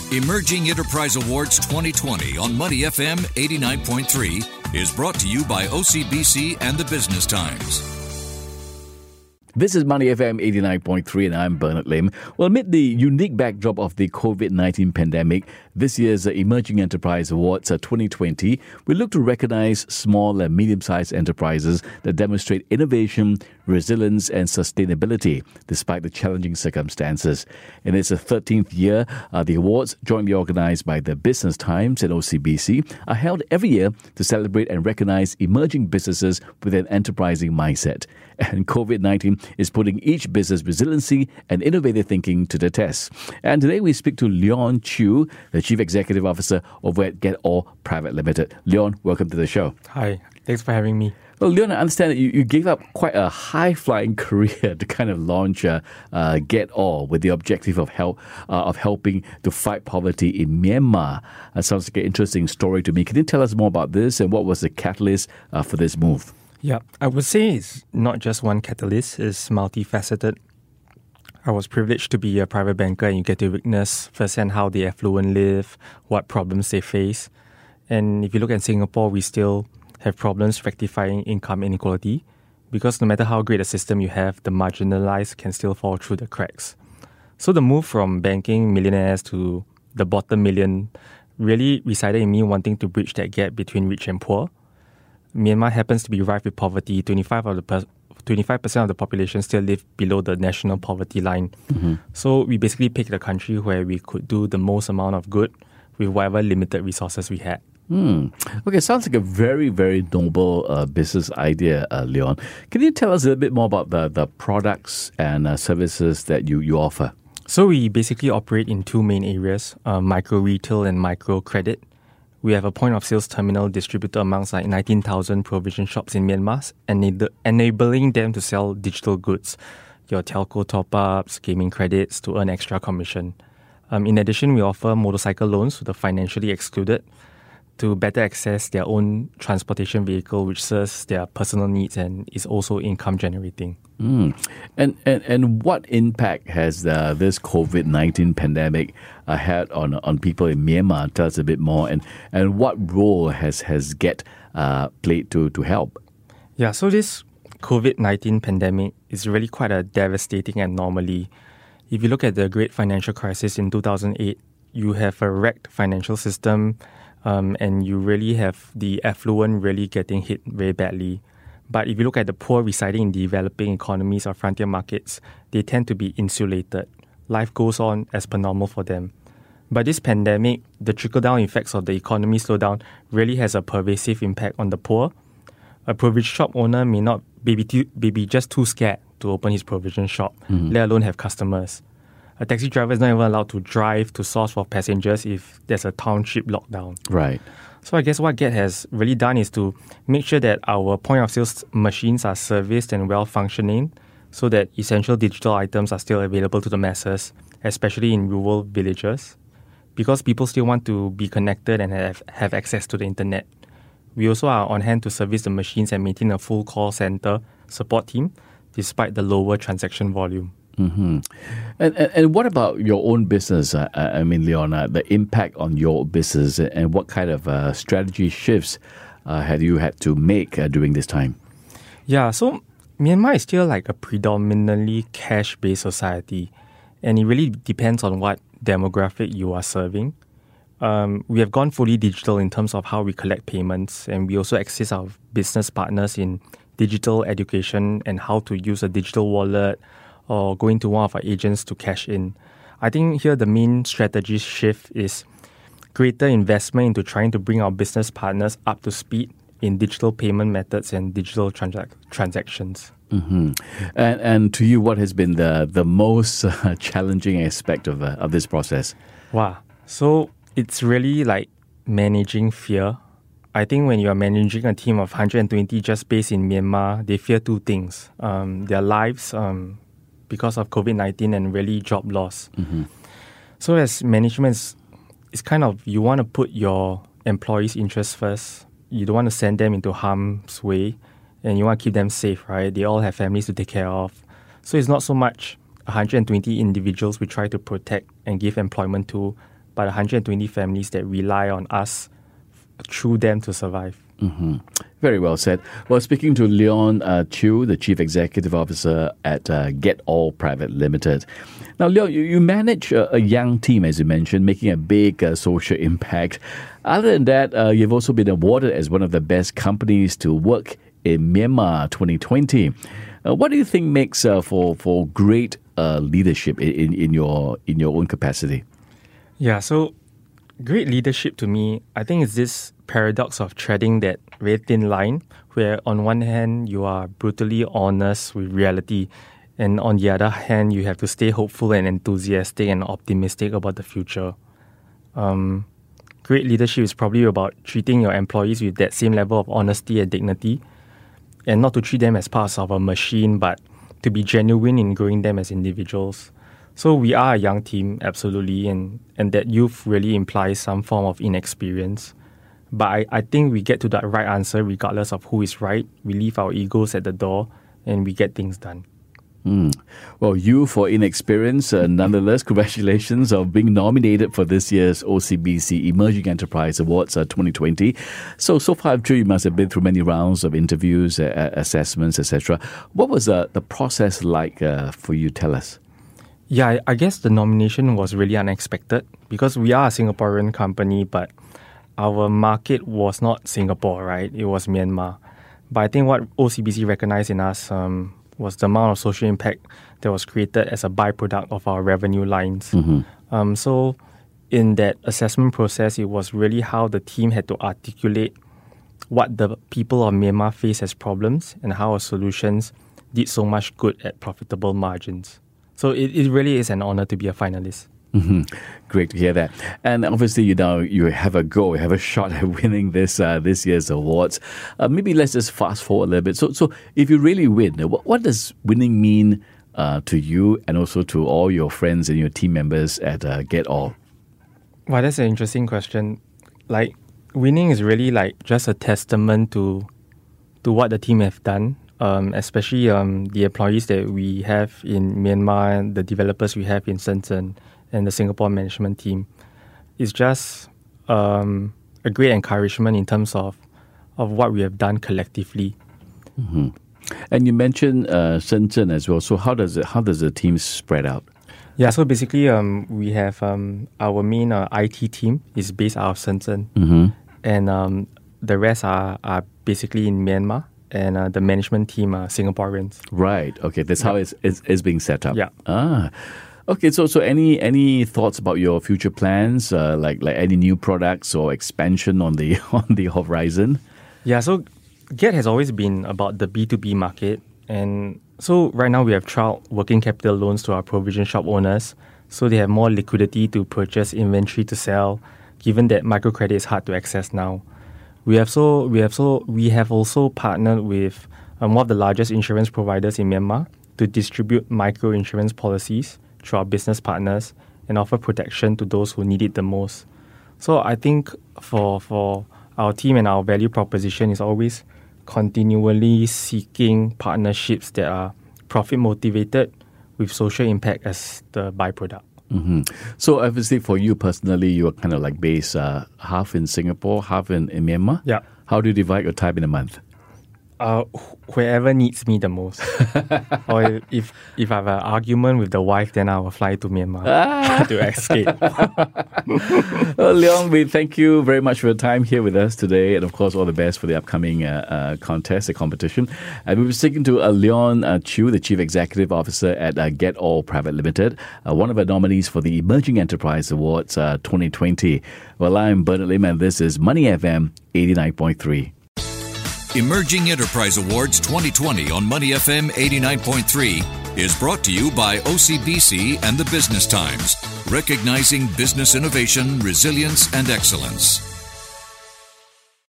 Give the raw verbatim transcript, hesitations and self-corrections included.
Emerging Enterprise Awards twenty twenty on Money F M eighty-nine point three is brought to you by O C B C and the Business Times. This is Money F M eighty-nine point three and I'm Bernard Lim. Well, amid the unique backdrop of the covid nineteen pandemic, this year's Emerging Enterprise Awards twenty twenty will look to recognize small and medium-sized enterprises that demonstrate innovation, resilience and sustainability despite the challenging circumstances. In its thirteenth year, uh, the awards, jointly organized by the Business Times and O C B C, are held every year to celebrate and recognize emerging businesses with an enterprising mindset. And covid nineteen is putting each business resiliency and innovative thinking to the test. And today we speak to Leon Chew, the Chief Executive Officer over at Get All Private Limited. Leon, welcome to the show. Hi, thanks for having me. Well, Leon, I understand that you, you gave up quite a high-flying career to kind of launch uh, uh, Get All with the objective of help uh, of helping to fight poverty in Myanmar. That sounds like an interesting story to me. Can you tell us more about this and what was the catalyst uh, for this move? Yeah, I would say it's not just one catalyst, it's multifaceted. I was privileged to be a private banker and you get to witness firsthand how the affluent live, what problems they face. And if you look at Singapore, we still have problems rectifying income inequality because no matter how great a system you have, the marginalized can still fall through the cracks. So the move from banking millionaires to the bottom million really resided in me wanting to bridge that gap between rich and poor. Myanmar happens to be rife with poverty. twenty-five of the per- twenty-five percent of the population still live below the national poverty line. Mm-hmm. So we basically picked a country where we could do the most amount of good with whatever limited resources we had. Hmm. Okay, sounds like a very, very noble uh, business idea, uh, Leon. Can you tell us a little bit more about the, the products and uh, services that you, you offer? So we basically operate in two main areas, uh, micro retail and micro credit. We have a point of sales terminal distributor amongst like nineteen thousand provision shops in Myanmar, enab- enabling them to sell digital goods, your telco top-ups, gaming credits to earn extra commission. Um, in addition, we offer motorcycle loans to the financially excluded to better access their own transportation vehicle, which serves their personal needs and is also income generating. Mm. And, and and what impact has uh, this covid nineteen pandemic uh, had on on people in Myanmar? Tell us a bit more. And, and what role has, has Get uh, played to, to help? Yeah, so this covid nineteen pandemic is really quite a devastating anomaly. If you look at the great financial crisis in two thousand eight, you have a wrecked financial system, Um, and you really have the affluent really getting hit very badly. But if you look at the poor residing in developing economies or frontier markets, they tend to be insulated. Life goes on as per normal for them. But this pandemic, the trickle-down effects of the economy slowdown really has a pervasive impact on the poor. A provision shop owner may not be, too, be just too scared to open his provision shop, mm-hmm. let alone have customers. A taxi driver is not even allowed to drive to source for passengers if there's a township lockdown. Right. So I guess what Get has really done is to make sure that our point of sales machines are serviced and well functioning so that essential digital items are still available to the masses, especially in rural villages, because people still want to be connected and have, have access to the internet. We also are on hand to service the machines and maintain a full call center support team despite the lower transaction volume. Mm-hmm. And, and and what about your own business? Uh, I mean, Leona, the impact on your business and what kind of uh, strategy shifts uh, have you had to make uh, during this time? Yeah, so Myanmar is still like a predominantly cash-based society, and it really depends on what demographic you are serving. Um, we have gone fully digital in terms of how we collect payments, and we also assist our business partners in digital education and how to use a digital wallet or going to one of our agents to cash in. I think here the main strategy shift is greater investment into trying to bring our business partners up to speed in digital payment methods and digital transac- transactions. Mm-hmm. And and to you, what has been the the most uh, challenging aspect of uh, of this process? Wow. So it's really like managing fear. I think when you are managing a team of one hundred twenty just based in Myanmar, they fear two things. Um, their lives, um, because of covid nineteen and really job loss. Mm-hmm. So as management, it's, it's kind of, you want to put your employees' interests first. You don't want to send them into harm's way and you want to keep them safe, right? They all have families to take care of. So it's not so much one hundred twenty individuals we try to protect and give employment to, but one hundred twenty families that rely on us through them to survive. Mm-hmm. Very well said. Well, speaking to Leon uh, Chew, the Chief Executive Officer at uh, Get All Private Limited. Now, Leon, you, you manage a, a young team, as you mentioned, making a big uh, social impact. Other than that, uh, you've also been awarded as one of the best companies to work in Myanmar twenty twenty. Uh, what do you think makes uh, for for great uh, leadership in, in your in your own capacity? Yeah, so great leadership to me, I think, is this paradox of treading that very thin line where on one hand you are brutally honest with reality, and on the other hand you have to stay hopeful and enthusiastic and optimistic about the future. Um, great leadership is probably about treating your employees with that same level of honesty and dignity, and not to treat them as parts of a machine, but to be genuine in growing them as individuals. So we are a young team, absolutely, and, and that youth really implies some form of inexperience. But I, I think we get to that right answer regardless of who is right. We leave our egos at the door and we get things done. Mm. Well, you for inexperience, uh, nonetheless, congratulations on being nominated for this year's O C B C Emerging Enterprise Awards uh, twenty twenty. So, so far, I'm sure you must have been through many rounds of interviews, uh, assessments, et cetera. What was uh, the process like uh, for you? Tell us. Yeah, I, I guess the nomination was really unexpected because we are a Singaporean company, but our market was not Singapore, right? It was Myanmar. But I think what O C B C recognized in us um, was the amount of social impact that was created as a byproduct of our revenue lines. Mm-hmm. Um, so in that assessment process, it was really how the team had to articulate what the people of Myanmar face as problems and how our solutions did so much good at profitable margins. So it, it really is an honor to be a finalist. Mm-hmm. Great to hear that. And obviously, you know, you have a go, you have a shot at winning this uh, this year's awards. Uh, maybe let's just fast forward a little bit. So, so if you really win, what, what does winning mean uh, to you and also to all your friends and your team members at uh, Get All? Well, that's an interesting question. Like, winning is really like just a testament to to what the team have done. Um, especially um, the employees that we have in Myanmar, the developers we have in Shenzhen, and the Singapore management team. It's just um, a great encouragement in terms of, of what we have done collectively. Mm-hmm. And you mentioned uh, Shenzhen as well. So how does it, how does the team spread out? Yeah, so basically um, we have um, our main uh, I T team is based out of Shenzhen, mm-hmm. and um, the rest are, are basically in Myanmar. And uh, the management team are Singaporeans. Right. Okay. That's yeah. how it's, it's, it's being set up. Yeah. Ah. Okay. So, so any any thoughts about your future plans, uh, like like any new products or expansion on the on the horizon? Yeah. So, Get has always been about the B two B market, and so right now we have trialed working capital loans to our provision shop owners, so they have more liquidity to purchase inventory to sell, given that microcredit is hard to access now. We have so we have so we have also partnered with um, one of the largest insurance providers in Myanmar to distribute micro insurance policies through our business partners and offer protection to those who need it the most. So I think for for our team and our value proposition is always continually seeking partnerships that are profit motivated with social impact as the byproduct. Mm-hmm. So obviously for you personally, you are kind of like based uh, half in Singapore, half in, in Myanmar. Yeah. How do you divide your time in a month? Uh, whoever needs me the most. Or if if I have an argument with the wife, then I will fly to Myanmar ah. to escape. Well, Leon, we thank you very much for your time here with us today. And of course, all the best for the upcoming uh, uh, contest, the competition. And we were speaking to uh, Leon uh, Chew, the Chief Executive Officer at uh, Get All Private Limited, uh, one of our nominees for the Emerging Enterprise Awards uh, twenty twenty. Well, I'm Bernard Lim, and this is Money F M eighty-nine point three. Emerging Enterprise Awards twenty twenty on Money F M eighty-nine point three is brought to you by O C B C and the Business Times, recognizing business innovation, resilience, and excellence.